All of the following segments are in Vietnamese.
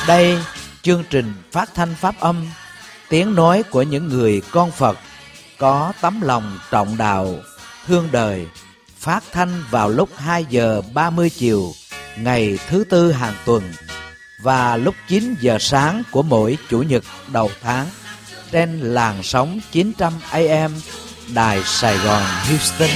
Đây, chương trình phát thanh pháp âm, tiếng nói của những người con Phật có tấm lòng trọng đạo, thương đời, phát thanh vào lúc 2 giờ 30 chiều ngày thứ Tư hàng tuần và lúc 9 giờ sáng của mỗi Chủ nhật đầu tháng trên làn sóng 900 AM Đài Sài Gòn Houston.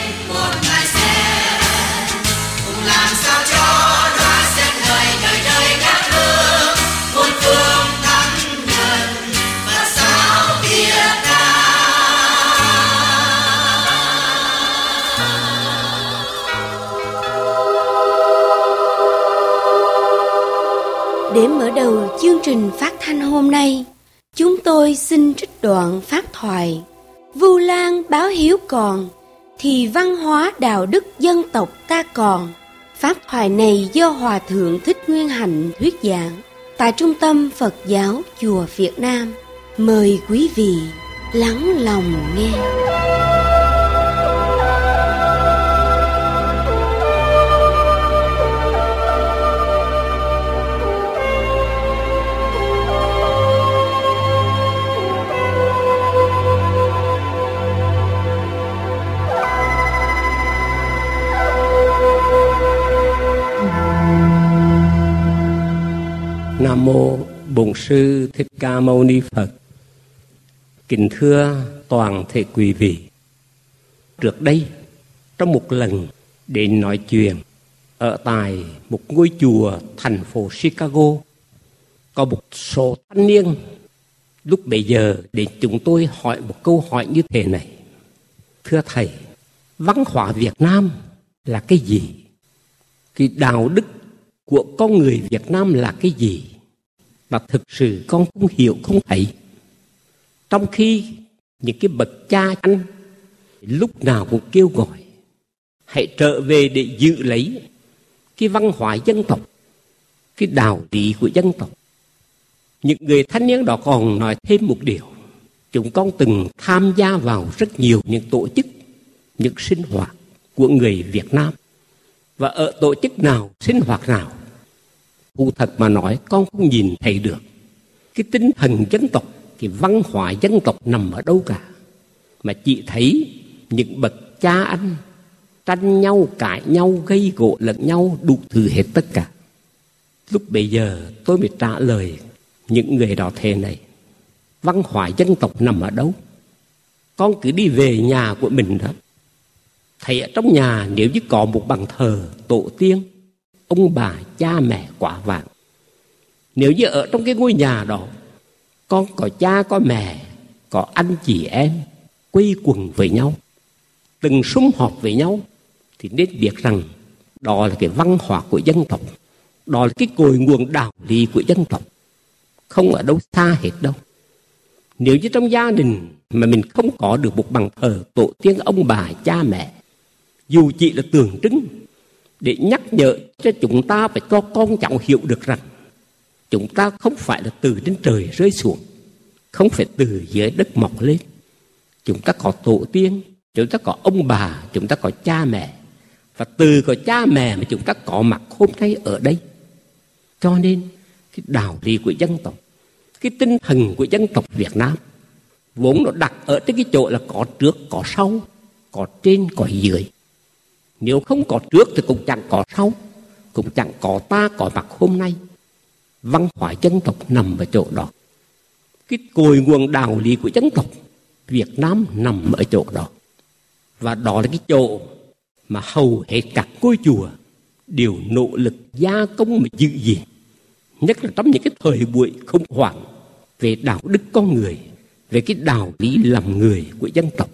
Để mở đầu chương trình phát thanh hôm nay, chúng tôi xin trích đoạn phát thoại: Vu Lan báo hiếu còn, thì văn hóa đạo đức dân tộc ta còn. Phát thoại này do Hòa Thượng Thích Nguyên Hạnh thuyết giảng tại Trung tâm Phật giáo Chùa Việt Nam. Mời quý vị lắng lòng nghe. Nam mô Bổn Sư Thích Ca Mâu Ni Phật. Kính thưa toàn thể quý vị, trước đây trong một lần đến nói chuyện ở tại một ngôi chùa thành phố Chicago, có một số thanh niên lúc bấy giờ đến chúng tôi hỏi một câu hỏi như thế này: thưa thầy, văn hóa Việt Nam là cái gì? Cái đạo đức của con người Việt Nam là cái gì? Và thực sự con không hiểu, không thấy. Trong khi những cái bậc cha anh lúc nào cũng kêu gọi hãy trở về để giữ lấy cái văn hóa dân tộc, cái đạo lý của dân tộc. Những người thanh niên đó còn nói thêm một điều: chúng con từng tham gia vào rất nhiều những tổ chức, những sinh hoạt của người Việt Nam. Và ở tổ chức nào, sinh hoạt nào, thú thật mà nói, con không nhìn thấy được cái tinh thần dân tộc, cái văn hóa dân tộc nằm ở đâu cả. Mà chỉ thấy những bậc cha anh tranh nhau, cãi nhau, gây gổ lẫn nhau, đủ thứ hết tất cả. Lúc bây giờ tôi mới trả lời những người đó thế này: văn hóa dân tộc nằm ở đâu? Con cứ đi về nhà của mình đó, thấy ở trong nhà nếu như có một bàn thờ tổ tiên, ông bà, cha mẹ quả vạn. Nếu như ở trong cái ngôi nhà đó con có cha, có mẹ, có anh chị em quây quần với nhau, từng sum họp với nhau, thì nên biết rằng đó là cái văn hóa của dân tộc, đó là cái cội nguồn đạo lý của dân tộc, không ở đâu xa hết đâu. Nếu như trong gia đình mà mình không có được một bàn thờ tổ tiên, ông bà, cha mẹ, dù chỉ là tượng trưng để nhắc nhở cho chúng ta phải cho con cháu hiểu được rằng chúng ta không phải là từ trên trời rơi xuống, không phải từ dưới đất mọc lên. Chúng ta có tổ tiên, chúng ta có ông bà, chúng ta có cha mẹ, và từ có cha mẹ mà chúng ta có mặt hôm nay ở đây. Cho nên cái đạo lý của dân tộc, cái tinh thần của dân tộc Việt Nam vốn nó đặt ở trên cái chỗ là có trước, có sau, có trên, có dưới. Nếu không có trước thì cũng chẳng có sau, cũng chẳng có ta có mặt hôm nay. Văn hóa dân tộc nằm ở chỗ đó. Cái cội nguồn đạo lý của dân tộc Việt Nam nằm ở chỗ đó. Và đó là cái chỗ mà hầu hết các ngôi chùa đều nỗ lực gia công mà giữ gìn. Nhất là trong những cái thời buổi khủng hoảng về đạo đức con người, về cái đạo lý làm người của dân tộc.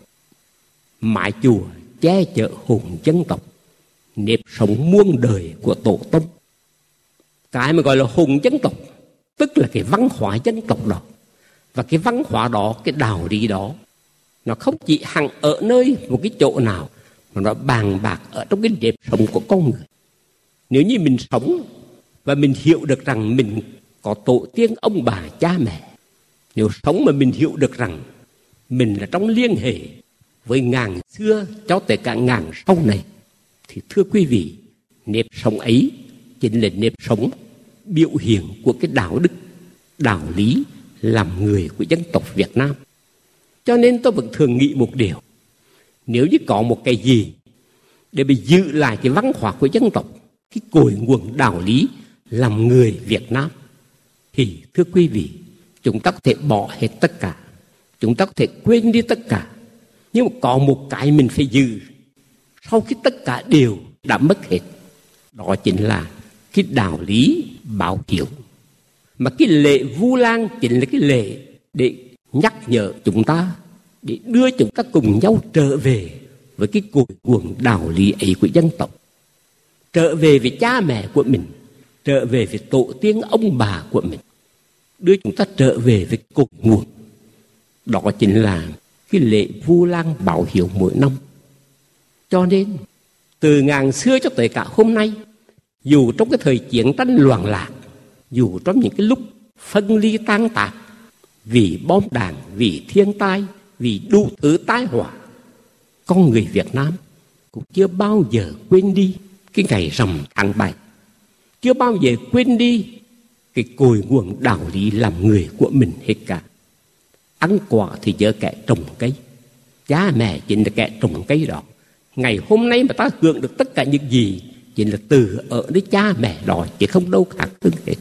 Mái chùa che chở hồn dân tộc, nếp sống muôn đời của tổ tông. Cái mà gọi là hồn dân tộc tức là cái văn hóa dân tộc đó. Và cái văn hóa đó, cái đạo lý đó, nó không chỉ hằng ở nơi một cái chỗ nào, mà nó bàn bạc ở trong cái nếp sống của con người. Nếu như mình sống và mình hiểu được rằng mình có tổ tiên ông bà cha mẹ, nếu sống mà mình hiểu được rằng mình là trong liên hệ với ngàn xưa cho tới cả ngàn sau này, thì thưa quý vị, nếp sống ấy chính là nếp sống biểu hiện của cái đạo đức, đạo lý làm người của dân tộc Việt Nam. Cho nên tôi vẫn thường nghĩ một điều, nếu như có một cái gì để bị giữ lại cái văn hóa của dân tộc, cái cội nguồn đạo lý làm người Việt Nam, thì thưa quý vị, chúng ta có thể bỏ hết tất cả, chúng ta có thể quên đi tất cả. Nhưng mà có một cái mình phải giữ sau khi tất cả đều đã mất hết, đó chính là cái đạo lý báo hiếu. Mà cái lễ Vu Lan chính là cái lễ để nhắc nhở chúng ta, để đưa chúng ta cùng nhau trở về với cái cội nguồn đạo lý ấy của dân tộc, trở về với cha mẹ của mình, trở về với tổ tiên ông bà của mình, đưa chúng ta trở về với cội nguồn. Đó chính là cái lễ Vu Lan báo hiếu mỗi năm. Cho nên từ ngàn xưa cho tới cả hôm nay, dù trong cái thời chiến tranh loạn lạc, dù trong những cái lúc phân ly tan tạp, vì bom đạn, vì thiên tai, vì đủ thứ tai họa, con người Việt Nam cũng chưa bao giờ quên đi cái ngày rằm tháng 7, chưa bao giờ quên đi cái cội nguồn đạo lý làm người của mình hết cả. Ăn quả thì nhớ kẻ trồng cây, cha mẹ chính là kẻ trồng cây đó. Ngày hôm nay mà ta hưởng được tất cả những gì chính là từ ở với cha mẹ đó, chứ không đâu khác hơn hết.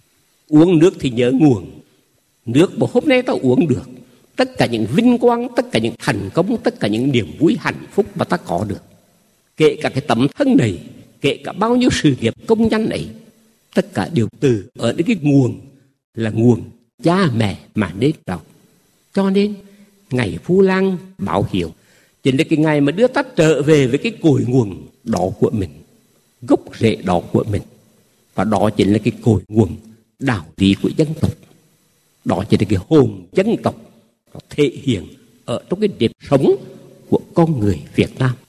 Uống nước thì nhớ nguồn, nước mà hôm nay ta uống được, tất cả những vinh quang, tất cả những thành công, tất cả những niềm vui hạnh phúc mà ta có được, kể cả cái tấm thân này, kể cả bao nhiêu sự nghiệp công danh ấy, tất cả đều từ ở đến cái nguồn là nguồn cha mẹ mà nên đó. Cho nên ngày Vu Lan báo hiếu chính là cái ngày mà đưa ta trở về với cái cội nguồn đó của mình, gốc rễ đó của mình. Và đó chính là cái cội nguồn đạo lý của dân tộc. Đó chính là cái hồn dân tộc, nó thể hiện ở trong cái nếp sống của con người Việt Nam.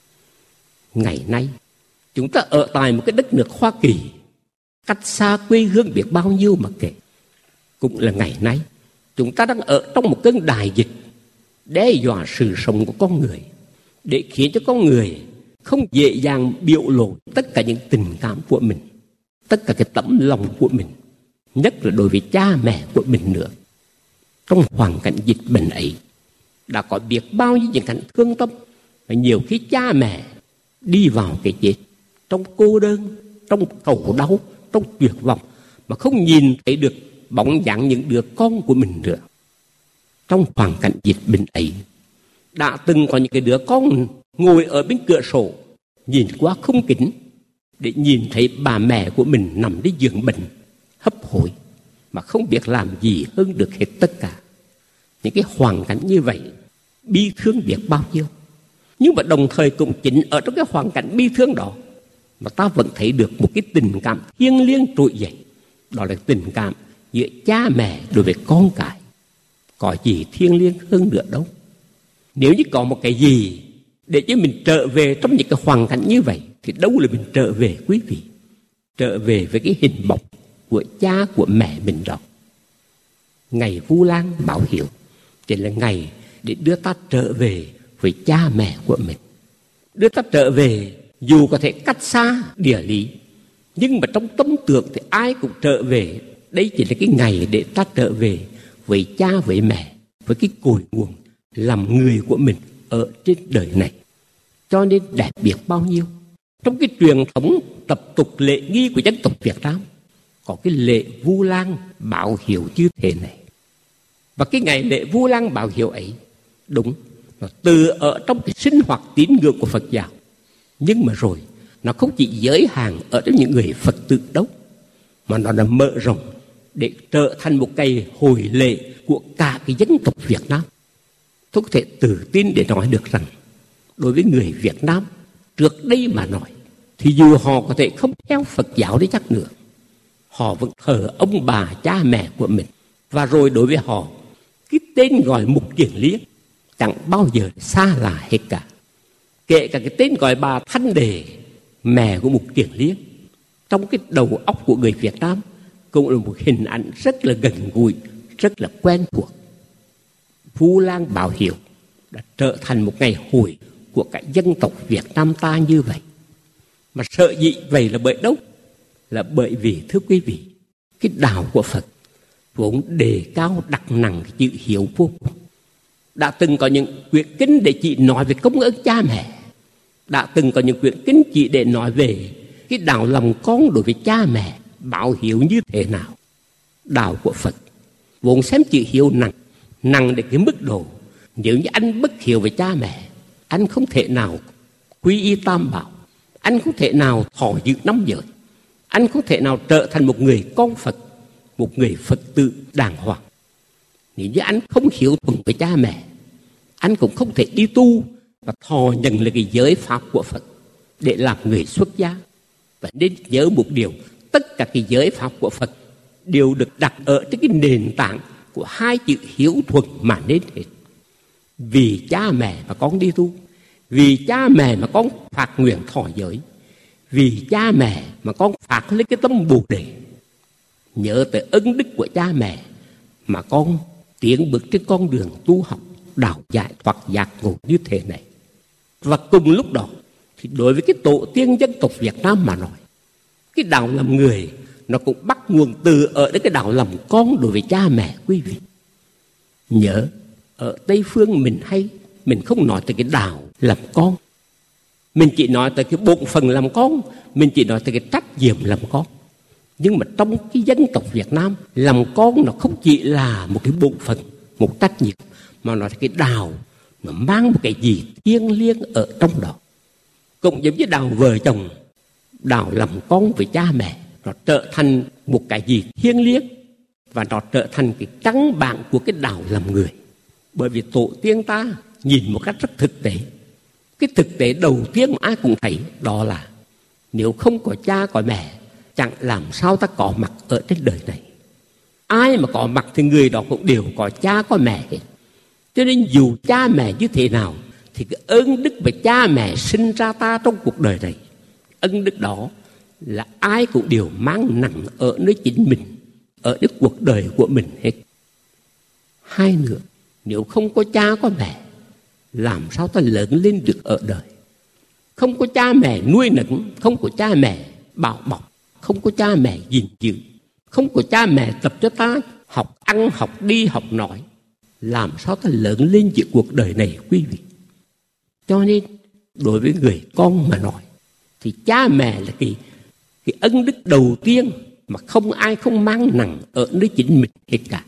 Ngày nay chúng ta ở tại một cái đất nước Hoa Kỳ, cách xa quê hương biết bao nhiêu mà kể. Cũng là ngày nay chúng ta đang ở trong một cơn đại dịch đe dọa sự sống của con người, để khiến cho con người không dễ dàng biểu lộ tất cả những tình cảm của mình, tất cả cái tấm lòng của mình, nhất là đối với cha mẹ của mình nữa. Trong hoàn cảnh dịch bệnh ấy, đã có biết bao nhiêu những cảnh thương tâm, và nhiều khi cha mẹ đi vào cái chết trong cô đơn, trong khổ đau, trong tuyệt vọng, mà không nhìn thấy được bóng dáng những đứa con của mình nữa. Trong hoàn cảnh dịch bệnh ấy, đã từng có những cái đứa con ngồi ở bên cửa sổ, nhìn qua khung kính để nhìn thấy bà mẹ của mình nằm trên giường bệnh, hấp hối, mà không biết làm gì hơn được hết tất cả. Những cái hoàn cảnh như vậy, bi thương biết bao nhiêu. Nhưng mà đồng thời cũng chính ở trong cái hoàn cảnh bi thương đó mà ta vẫn thấy được một cái tình cảm thiêng liêng trỗi dậy. Đó là tình cảm giữa cha mẹ đối với con cái. Có gì thiêng liêng hơn nữa đâu. Nếu như có một cái gì để cho mình trở về trong những cái hoàn cảnh như vậy, thì đâu là mình trở về quý vị? Trở về với cái hình bóng của cha của mẹ mình đó. Ngày Vu Lan báo hiếu chính là ngày để đưa ta trở về với cha mẹ của mình, đưa ta trở về dù có thể cách xa địa lý, nhưng mà trong tâm tưởng thì ai cũng trở về. Đây chỉ là cái ngày để ta trở về với cha với mẹ, với cái cội nguồn làm người của mình ở trên đời này. Cho nên đẹp biết bao nhiêu. Trong cái truyền thống tập tục lễ nghi của dân tộc Việt Nam, có cái lễ Vu Lan báo hiếu như thế này. Và cái ngày lễ Vu Lan báo hiếu ấy, đúng, nó từ ở trong cái sinh hoạt tín ngưỡng của Phật giáo. Nhưng mà rồi, nó không chỉ giới hạn ở trong những người Phật tử đâu, mà nó đã mở rộng để trở thành một ngày hồi lễ của cả cái dân tộc Việt Nam. Tôi có thể tự tin để nói được rằng, đối với người Việt Nam, trước đây mà nói, thì dù họ có thể không theo Phật giáo đấy chắc nữa, họ vẫn thờ ông bà cha mẹ của mình. Và rồi đối với họ, cái tên gọi Mục Kiền Liên chẳng bao giờ xa lạ hết cả. Kể cả cái tên gọi bà Thanh Đề, mẹ của Mục Kiền Liên, trong cái đầu óc của người Việt Nam cũng là một hình ảnh rất là gần gũi, rất là quen thuộc. Vu Lan báo hiếu đã trở thành một ngày hội của cả dân tộc Việt Nam ta như vậy. Mà sợ dĩ vậy là bởi đâu? Là bởi vì, thưa quý vị, Cái đạo của Phật vốn đề cao đặt nặng cái chữ hiếu vô cùng. Đã từng có những quyển kinh để chỉ nói về công ơn cha mẹ. Đã từng có những quyển kinh chỉ để nói về cái đạo lòng con đối với cha mẹ, báo hiếu như thế nào. Đạo của Phật vốn xem chữ hiếu nặng đến cái mức độ nếu như anh bất hiếu với cha mẹ, anh không thể nào quy y tam bảo, anh không thể nào thọ giữ năm giới, anh không thể nào trở thành một người con Phật, một người Phật tử đàng hoàng. Nếu như anh không hiếu thuận với cha mẹ, anh cũng không thể đi tu và thọ nhận là cái giới pháp của Phật để làm người xuất gia. Và nên nhớ một điều, tất cả cái giới pháp của Phật đều được đặt ở trên cái nền tảng của hai chữ hiếu thuận mà nên hết. Vì cha mẹ mà con đi tu, vì cha mẹ mà con phát nguyện thọ giới, vì cha mẹ mà con phát lấy cái tâm Bồ Đề, nhớ tới ân đức của cha mẹ mà con tiến bước trên con đường tu học đạo giải thoát giác ngộ như thế này. Và cùng lúc đó thì đối với cái tổ tiên dân tộc Việt Nam mà nói, cái đạo làm người nó cũng bắt nguồn từ ở cái đạo làm con đối với cha mẹ. Quý vị nhớ, ở Tây Phương mình không nói tới cái đạo làm con, mình chỉ nói tới cái bổn phận làm con, mình chỉ nói tới cái trách nhiệm làm con. Nhưng mà trong cái dân tộc Việt Nam, làm con nó không chỉ là một cái bổn phận, một trách nhiệm, mà nó là cái đạo, nó mang một cái gì thiêng liêng ở trong đó. Cũng giống như đạo vợ chồng, đạo làm con với cha mẹ, nó trở thành một cái gì thiêng liêng, và nó trở thành cái căn bản của cái đạo làm người. Bởi vì tổ tiên ta nhìn một cách rất thực tế. Cái thực tế đầu tiên mà ai cũng thấy đó là nếu không có cha có mẹ, chẳng làm sao ta có mặt ở trên đời này. Ai mà có mặt thì người đó cũng đều có cha có mẹ hết. Cho nên dù cha mẹ như thế nào thì cái ơn đức về cha mẹ sinh ra ta trong cuộc đời này, ân đức đó là ai cũng đều mang nặng ở nơi chính mình, ở nơi cuộc đời của mình hết. Hai nữa, nếu không có cha có mẹ, làm sao ta lớn lên được ở đời. Không có cha mẹ nuôi nấng, không có cha mẹ bảo bọc, không có cha mẹ gìn giữ, không có cha mẹ tập cho ta học ăn, học đi, học nói, làm sao ta lớn lên giữa cuộc đời này, quý vị. Cho nên đối với người con mà nói thì cha mẹ là cái ân đức đầu tiên mà không ai không mang nặng ở nơi chính mình hết cả.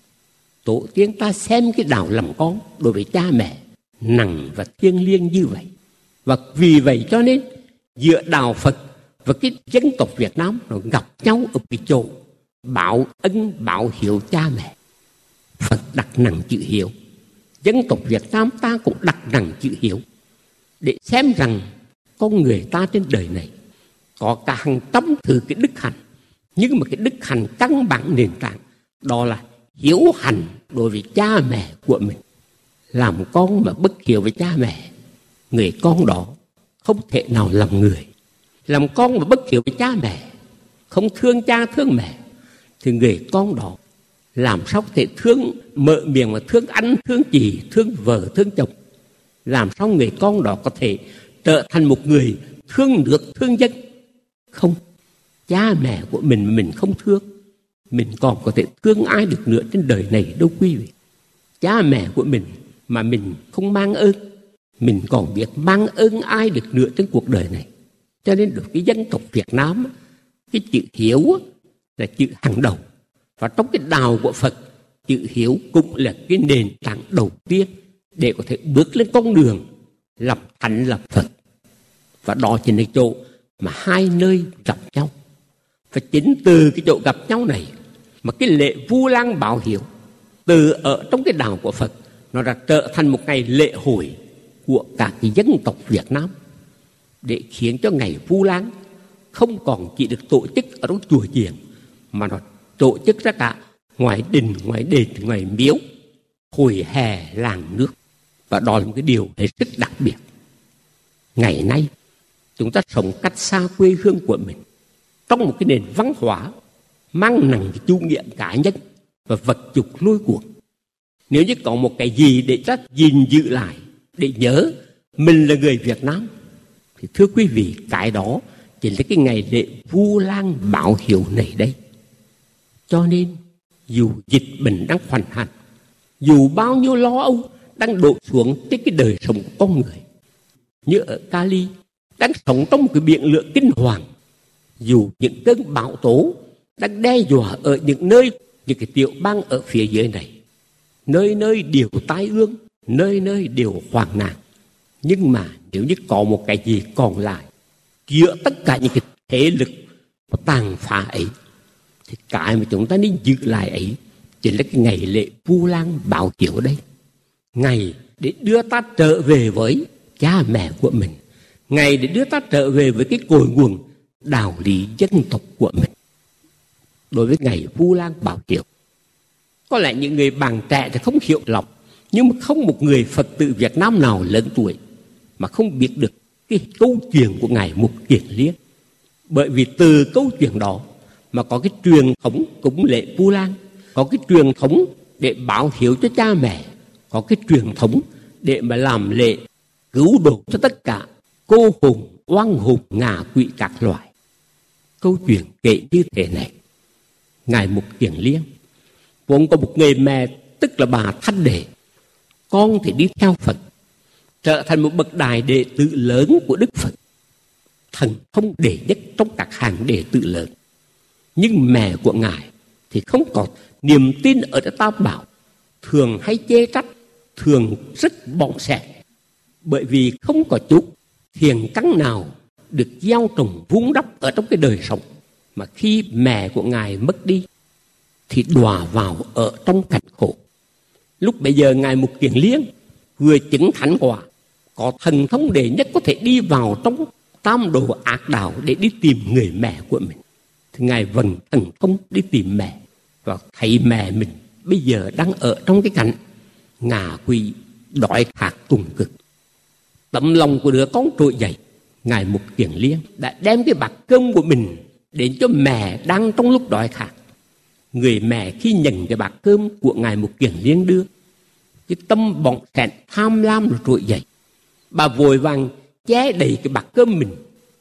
Tổ tiên ta xem cái đạo làm con đối với cha mẹ nặng và thiêng liêng như vậy. Và vì vậy cho nên giữa đạo Phật và cái dân tộc Việt Nam nó gặp nhau ở cái chỗ báo ân báo hiếu cha mẹ. Phật đặt nặng chữ hiếu, dân tộc Việt Nam ta cũng đặt nặng chữ hiếu, để xem rằng con người ta trên đời này có cả hàng trăm thứ cái đức hạnh, nhưng mà cái đức hạnh căn bản nền tảng đó là hiếu hạnh đối với cha mẹ của mình. Làm con mà bất hiếu với cha mẹ, người con đó không thể nào làm người. Làm con mà bất hiếu với cha mẹ, không thương cha thương mẹ, thì người con đó làm sao có thể thương mở miệng mà thương anh, thương chị, thương vợ, thương chồng. Làm sao người con đó có thể trở thành một người thương nước, thương dân? Không, cha mẹ của mình không thương, mình còn có thể thương ai được nữa trên đời này đâu quý vị. Cha mẹ của mình mà mình không mang ơn, mình còn biết mang ơn ai được nữa trên cuộc đời này. Cho nên đối với dân tộc Việt Nam, cái chữ hiếu là chữ hàng đầu. Và trong cái đạo của Phật, chữ hiếu cũng là cái nền tảng đầu tiên để có thể bước lên con đường làm thánh lập Phật. Và đó chính là chỗ mà hai nơi gặp nhau. Và chính từ cái chỗ gặp nhau này mà cái lễ Vu Lan báo hiếu từ ở trong cái đạo của Phật nó đã trở thành một ngày lễ hội của cả cái dân tộc Việt Nam, để khiến cho ngày Vu Lan không còn chỉ được tổ chức ở trong chùa chiền, mà nó tổ chức ra cả ngoài đình, ngoài đền, ngoài miếu, hồi hè làng nước. Và đó là một cái điều hết sức đặc biệt. Ngày nay chúng ta sống cách xa quê hương của mình, trong một cái nền văn hóa mang nặng cái chủ nghĩa cá nhân và vật dục lôi cuồng. Nếu như có một cái gì để ta gìn giữ lại, để nhớ mình là người Việt Nam, thì thưa quý vị, cái đó chính là cái ngày lễ Vu Lan báo hiếu này đây. Cho nên dù dịch bệnh đang hoành hành, dù bao nhiêu lo âu đang đổ xuống trên cái đời sống của con người, như ở Cali đang sống trong một cái biển lửa kinh hoàng, dù những cơn bão tố đang đe dọa ở những nơi, những cái tiểu bang ở phía dưới này, nơi nơi đều tai ương, nơi nơi đều hoang nạn. Nhưng mà nếu như có một cái gì còn lại giữa tất cả những cái thế lực tàn phá ấy, thì cái mà chúng ta nên giữ lại ấy chính là cái ngày lễ Vu Lan Báo Chiếu đây. Ngày để đưa ta trở về với cha mẹ của mình, ngày để đưa ta trở về với cái cội nguồn đạo lý dân tộc của mình. Đối với ngày Vu Lan Báo Chiếu, có lẽ những người bạn trẻ thì không hiểu lòng, nhưng mà không một người Phật tử Việt Nam nào lớn tuổi mà không biết được cái câu chuyện của ngài Mục Kiền Liên. Bởi vì từ câu chuyện đó mà có cái truyền thống cúng lễ Vu Lan, có cái truyền thống để báo hiếu cho cha mẹ, có cái truyền thống để mà làm lễ cứu độ cho tất cả cô hồn, oan hồn, ngạ quỷ các loại. Câu chuyện kể như thế này: ngài Mục Kiền Liên vốn có một người mẹ, tức là bà Thanh Đệ. Con thì đi theo Phật, trở thành một bậc đại đệ tử lớn của Đức Phật, thần thông đệ nhất trong các hàng đệ tử lớn. Nhưng mẹ của ngài thì không có niềm tin ở trong Tam Bảo, thường hay chê trách, thường rất bỏng sẻn, bởi vì không có chút thiền căn nào được gieo trồng vun đắp ở trong cái đời sống, mà khi mẹ của ngài mất đi thì đọa vào ở trong cảnh khổ. Lúc bây giờ ngài Mục Kiền Liên vừa chứng thánh quả, có thần thông đệ nhất có thể đi vào trong tam đồ ác đạo để đi tìm người mẹ của mình, thì ngài vận thần thông đi tìm mẹ, và thấy mẹ mình bây giờ đang ở trong cái cảnh ngạ quỷ đói khát cùng cực. Tấm lòng của đứa con trỗi dậy, ngài Mục Kiền Liên đã đem cái bát cơm của mình đến cho mẹ đang trong lúc đói khát. Người mẹ khi nhận cái bát cơm của ngài Mục Kiền Liên đưa, cái tâm bỏng sẻn tham lam rồi trỗi dậy. Bà vội vàng che đầy cái bát cơm mình,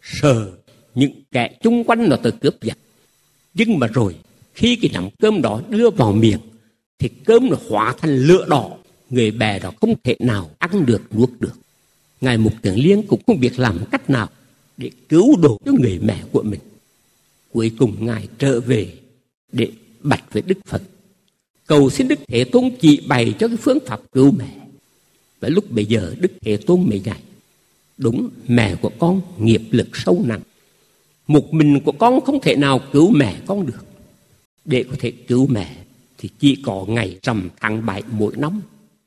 sợ những kẻ chung quanh nó tới cướp giật. Nhưng mà rồi khi cái nắm cơm đó đưa vào miệng thì cơm nó hóa thành lửa đỏ, người mẹ đó không thể nào ăn được, nuốt được. ngài Mục Kiền Liên cũng không biết làm cách nào để cứu độ cho người mẹ của mình. Cuối cùng ngài trở về để bạch với Đức Phật, cầu xin Đức Thế Tôn chỉ bày cho cái phương pháp cứu mẹ. Và lúc bấy giờ Đức Thế Tôn mới dạy: đúng, mẹ của con nghiệp lực sâu nặng, một mình của con không thể nào cứu mẹ con được. Để có thể cứu mẹ thì chỉ có ngày rằm tháng 7 mỗi năm.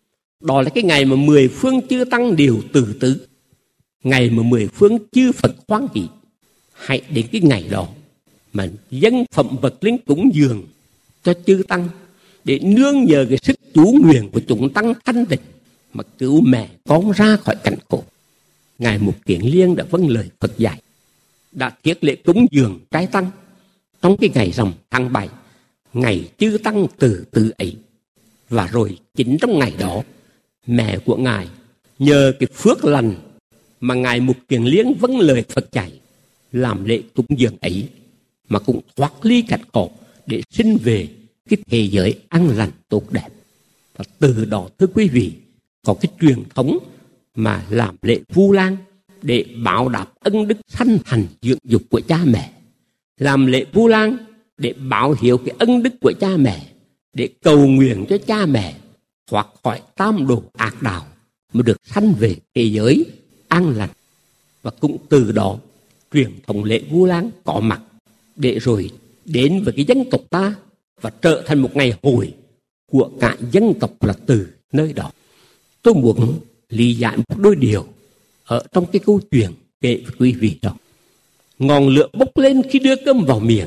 Đó là cái ngày mà 10 phương chư tăng đều từ tứ, ngày mà 10 phương chư Phật hoan hỷ. Hãy đến cái ngày đó mà dâng phẩm vật lên cúng dường cho chư tăng, để nương nhờ cái sức chú nguyện của chúng tăng thanh tịnh mà cứu mẹ con ra khỏi cảnh khổ. ngài Mục Kiền Liên đã vâng lời Phật dạy, đã thiết lễ cúng dường trái tăng trong cái ngày rằm tháng 7, ngày chư tăng từ từ ấy. Và rồi chính trong ngày đó, mẹ của ngài nhờ cái phước lành mà ngài Mục Kiền Liên vâng lời Phật dạy, làm lễ cúng dường ấy mà cũng thoát ly cảnh khổ để sinh về cái thế giới an lành tốt đẹp. Và từ đó thưa quý vị, có cái truyền thống mà làm lễ Vu Lan để báo đáp ân đức sanh thành dưỡng dục của cha mẹ, làm lễ Vu Lan để báo hiếu cái ân đức của cha mẹ, để cầu nguyện cho cha mẹ thoát khỏi tam đồ ác đạo mà được sanh về thế giới an lành. Và cũng từ đó truyền thống lễ Vu Lan có mặt để rồi đến với cái dân tộc ta và trở thành một ngày hội của cả dân tộc là từ nơi đó. Tôi muốn lý giải một đôi điều ở trong cái câu chuyện kể với quý vị đó. Ngọn lửa bốc lên khi đưa cơm vào miệng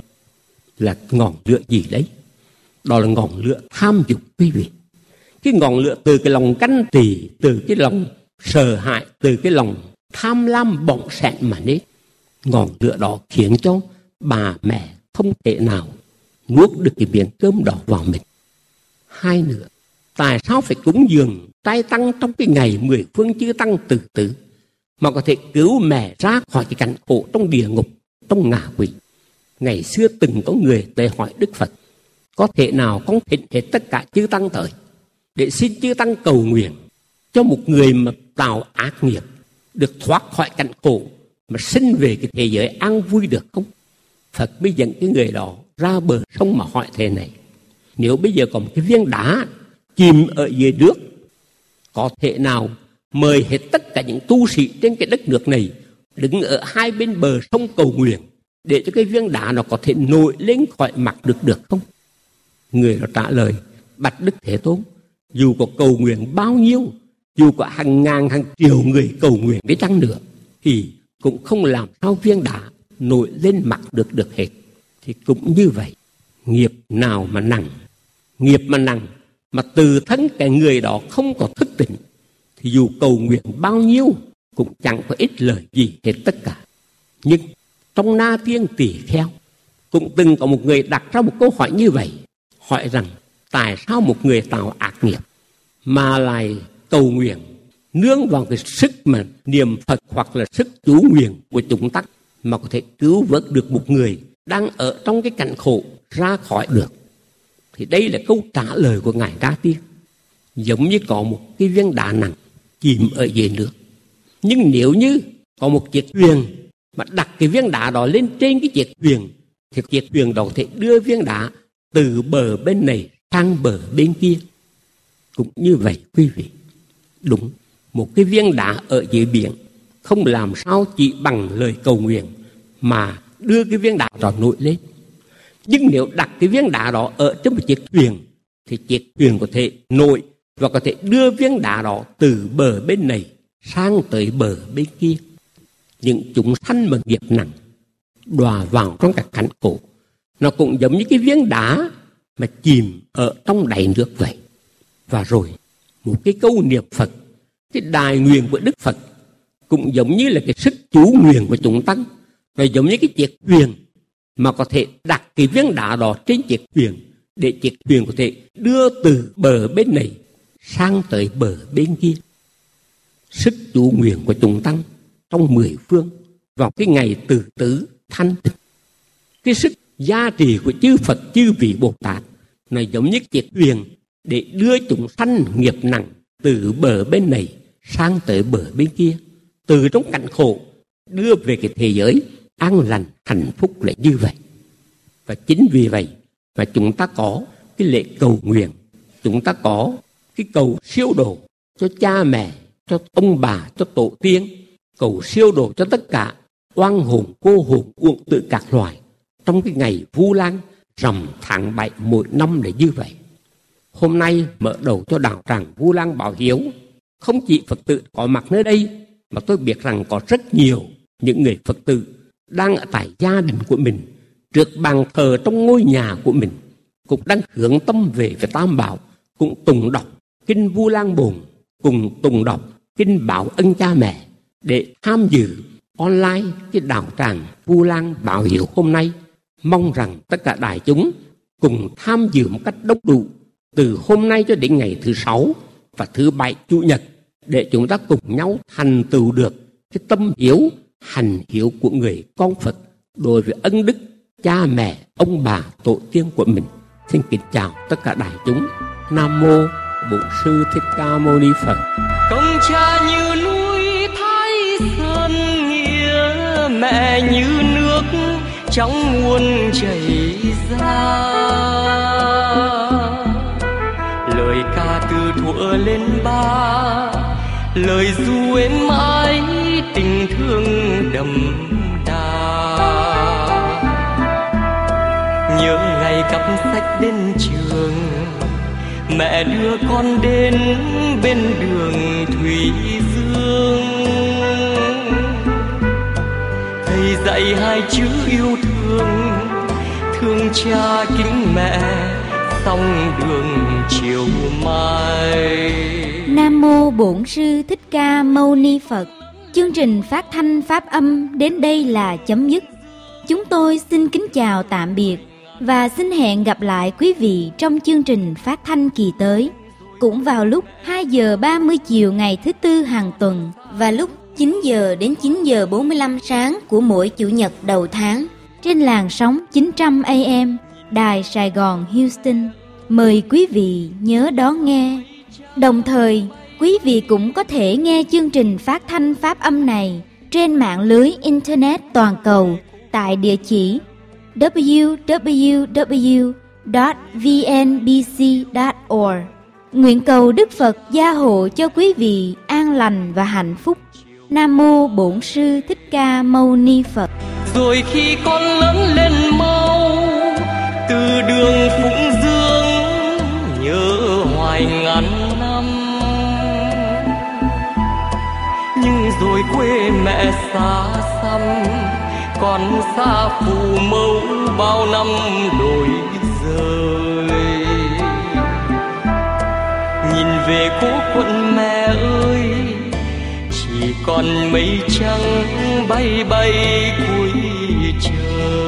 là ngọn lửa gì đấy? Đó là ngọn lửa tham dục quý vị. Cái ngọn lửa từ cái lòng canh trì, từ cái lòng sợ hãi, từ cái lòng tham lam bỏng sẻn mà nên. Ngọn lửa đó khiến cho bà mẹ không thể nào nuốt được cái miếng cơm đó vào mình. Hai nữa, tại sao phải cúng dường trai tăng trong cái ngày 10 phương chư tăng từ tứ mà có thể cứu mẹ ra khỏi cái cảnh khổ trong địa ngục, trong ngạ quỷ? Ngày xưa từng có người tới hỏi Đức Phật: có thể nào con thịnh hết tất cả chư tăng tới để xin chư tăng cầu nguyện cho một người mà tạo ác nghiệp được thoát khỏi cảnh khổ mà sinh về cái thế giới an vui được không? Phật mới dẫn cái người đó ra bờ sông mà hỏi thế này: nếu bây giờ có một cái viên đá chìm ở dưới nước, có thể nào mời hết tất cả những tu sĩ trên cái đất nước này đứng ở hai bên bờ sông cầu nguyện để cho cái viên đá nó có thể nổi lên khỏi mặt được không? Người đó trả lời: bạch Đức Thế Tôn, dù có cầu nguyện bao nhiêu, dù có hàng ngàn hàng triệu người cầu nguyện với chăng nữa thì cũng không làm sao viên đá nổi lên mặt được hết. Thì cũng như vậy, nghiệp nào mà nặng, nghiệp mà nặng mà từ thân cái người đó không có thức tỉnh thì dù cầu nguyện bao nhiêu cũng chẳng có ích lợi gì hết tất cả. Nhưng trong Na Tiên Tỷ Kheo cũng từng có một người đặt ra một câu hỏi như vậy, hỏi rằng tại sao một người tạo ác nghiệp mà lại cầu nguyện nương vào cái sức mà niệm Phật hoặc là sức chú nguyện của chúng ta mà có thể cứu vớt được một người đang ở trong cái cảnh khổ ra khỏi được. Thì đây là câu trả lời của Ngài Na Tiên. Giống như có một cái viên đá nặng chìm ở dưới nước, nhưng nếu như có một chiếc thuyền mà đặt cái viên đá đó lên trên cái chiếc thuyền thì chiếc thuyền đó có thể đưa viên đá từ bờ bên này sang bờ bên kia. Cũng như vậy quý vị, đúng, một cái viên đá ở dưới biển không làm sao chỉ bằng lời cầu nguyện mà đưa cái viên đá đó nổi lên. Nhưng nếu đặt cái viên đá đó ở trên một chiếc thuyền thì chiếc thuyền có thể nổi và có thể đưa viên đá đó từ bờ bên này sang tới bờ bên kia. Những chúng sanh mà nghiệp nặng đọa vào trong các cảnh khổ, nó cũng giống như cái viên đá mà chìm ở trong đáy nước vậy. Và rồi một cái câu niệm Phật, cái đài nguyện của Đức Phật cũng giống như là cái sức chú nguyện của chúng ta, và giống như cái chiếc thuyền mà có thể đặt cái viên đá đó trên chiếc thuyền để chiếc thuyền có thể đưa từ bờ bên này sang tới bờ bên kia. Sức chú nguyện của chúng ta trong 10 phương vào cái ngày từ tứ thanh tịnh, cái sức gia trì của chư Phật chư vị Bồ Tát nó giống như chiếc thuyền để đưa chúng sanh nghiệp nặng từ bờ bên này sang tới bờ bên kia, từ trong cảnh khổ đưa về cái thế giới an lành hạnh phúc là như vậy. Và chính vì vậy mà chúng ta có cái lễ cầu nguyện, chúng ta có cái cầu siêu độ cho cha mẹ, cho ông bà, cho tổ tiên, cầu siêu độ cho tất cả oan hồn, cô hồn, uổng tự các loài trong cái ngày Vu Lan rằm tháng 7 mỗi năm là như vậy. Hôm nay mở đầu cho đạo tràng Vu Lan Báo Hiếu, không chỉ Phật tử có mặt nơi đây mà tôi biết rằng có rất nhiều những người Phật tử đang ở tại gia đình của mình, trước bàn thờ trong ngôi nhà của mình, cũng đang hướng tâm về với Tam Bảo, cũng tùng đọc kinh Vu Lan Bồn, cùng tùng đọc kinh Báo Ân Cha Mẹ để tham dự online cái đạo tràng Vu Lan Báo Hiếu hôm nay. Mong rằng tất cả đại chúng cùng tham dự một cách đông đủ từ hôm nay cho đến ngày thứ 6 và thứ 7 Chủ nhật, để chúng ta cùng nhau thành tựu được cái tâm hiếu, hành hiếu của người con Phật đối với ân đức cha mẹ, ông bà, tổ tiên của mình. Xin kính chào tất cả đại chúng. Nam mô Bổn Sư Thích Ca Mâu Ni Phật. Công cha như núi Thái Sơn, nghĩa mẹ như nước trong nguồn chảy ra. Lời ca từ thuở lên ba, lời ru êm ái tình thương đậm đà. Nhớ ngày cặp sách đến trường, mẹ đưa con đến bên đường Thủy Dương. Thầy dạy hai chữ yêu thương, thương cha kính mẹ, xong đường chiều mai. Nam mô Bổn Sư Thích Ca Mâu Ni Phật. Chương trình phát thanh pháp âm đến đây là chấm dứt. Chúng tôi xin kính chào tạm biệt và xin hẹn gặp lại quý vị trong chương trình phát thanh kỳ tới, cũng vào lúc 2 giờ 30 chiều ngày thứ Tư hàng tuần và lúc 9 giờ đến 9 giờ 45 sáng của mỗi Chủ nhật đầu tháng trên làn sóng 900 AM. Đài Sài Gòn Houston mời quý vị nhớ đón nghe. Đồng thời, quý vị cũng có thể nghe chương trình phát thanh phát âm này trên mạng lưới Internet toàn cầu tại địa chỉ www.vnbc.org. Nguyện cầu Đức Phật gia hộ cho quý vị an lành và hạnh phúc. Nam mô Bổn Sư Thích Ca Mâu Ni Phật. Rồi khi con lớn lên mau, từ đường Phụng Dương nhớ hoài ngàn năm. Nhưng rồi quê mẹ xa xăm, con xa Phù Mẫu bao năm đổi rời. Nhìn về cố quận mẹ ơi, chỉ còn mây trắng bay bay cuối trời.